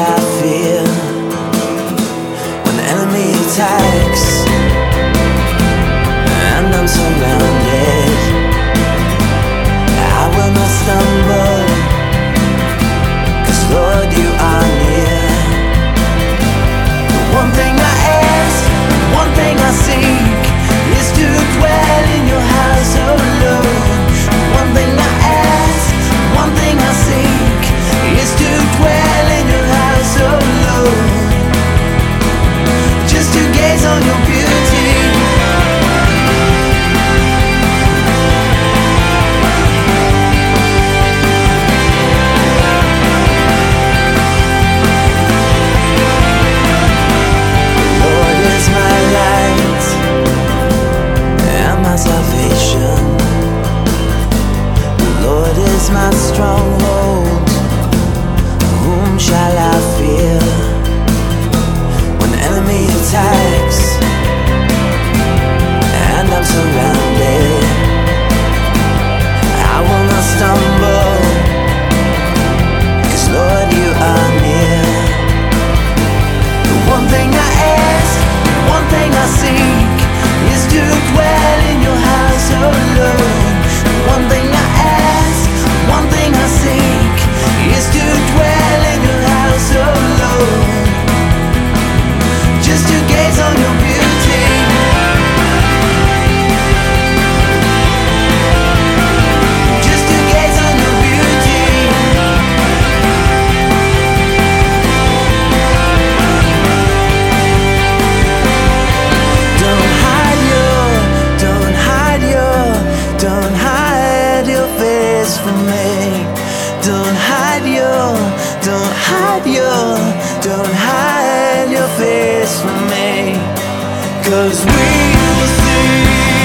I fear when the enemy attacks and I'm surrounded? I will not stumble, 'cause Lord, you are near. The one thing I ask, one thing I seek, is to dwell in your house, oh Lord. One thing I ask, one thing I seek, is to dwell in your house, oh Lord. Just to gaze on your beauty. Lord is my light and my salvation. The Lord is my stronghold. Whom shall I fear when the enemy attacks and I'm surrounded? I will not stumble, 'cause Lord, you are near. The one thing I ask, one thing I seek, is to dwell in your house, oh Lord. The one thing I ask, one thing I seek, is to dwell in your house, oh Lord. Just to gaze on your beauty. Just to gaze on your beauty. Don't hide your face from me. Don't hide your face from me, 'cause we will see.